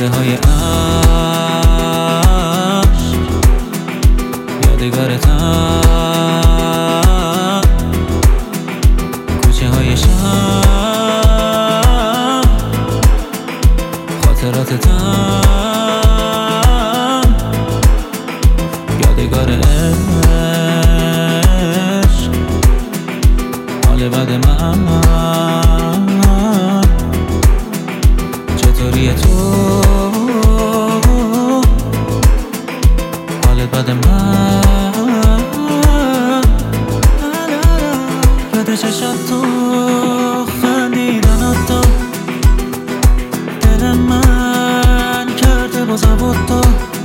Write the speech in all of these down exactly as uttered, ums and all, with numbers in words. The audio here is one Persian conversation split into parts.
باده های عشق یادگارتم، کوچه های شهر خاطراتتم، یادگار عشق حال بد من. چطوری تو حال بد من؟ یاد چشم تو خندیدنت تو دل من کرده با زبط تو،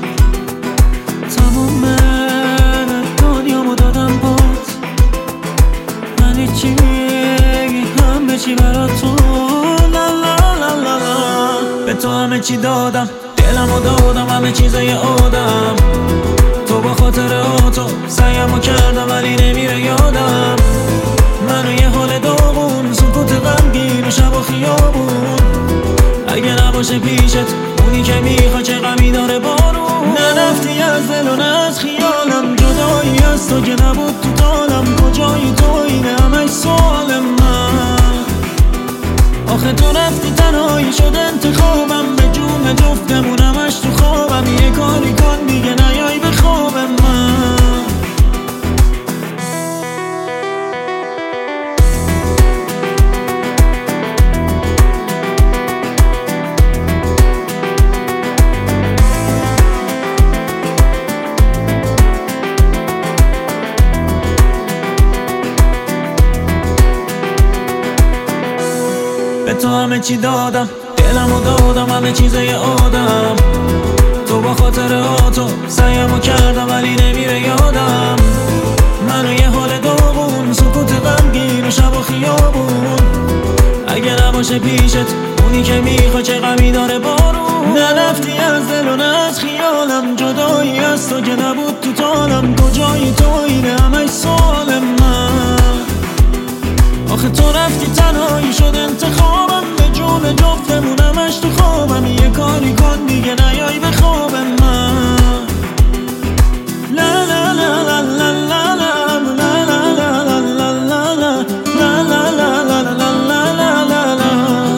تموم دنیامو دادم باز، من هیچی همه چی برات تو. لا لا لا لا لا به تو همه چی دادم، دلمو دادم، همه چیزای آدم. تو با خاطراتو سعیمو کردم ولی نمیره یادم. منو یه حال داغون، سکوت غمگین و شب و خیابون. اگه نباشه پیشت اونی که میخوا چه غمی داره بارون. نرفتی از دل و نه از خیالم، جدایی از تو که نبود تو طالم. کجایی تو اینه همش سوال من. آخه تو رفتی تنهایی شد انتخابم، به جون جفتمون همش تو خوابم. یه کاری کن دیگه نیای به خواب من. به تو همه چی دادم، دلمو دادم، همه چیزای آدم. تو با خاطراتو سعیمو کردم ولی نمیره یادم. منو یه حال داغون، سکوت غمگین و شب و خیابون. اگه نباشه پیشت اونی که میخوا چه غمی داره بارون. نرفتی از دل و نه از خیالم، جدایی از تو که نبود تو طالم. کجایی تو اینه همش سوال من. آخه تو رفتی تنهایی شد انتخابم، به جون جفتمون همش تو خوابم. یه کاری کن دیگه نیای به خواب من. لا لا لا لا لا لا لا لا لا لا لا لا لا لا.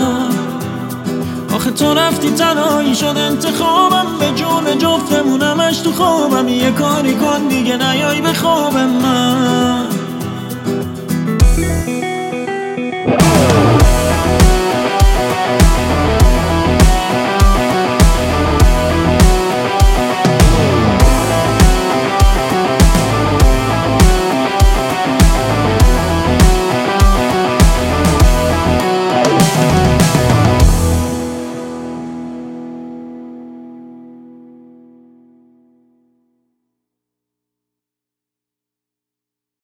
آخه تو رفتی تنهایی شد انتخابم، به جون جفتمون همش تو خوابم. یه کاری کن دیگه نیای به خواب من.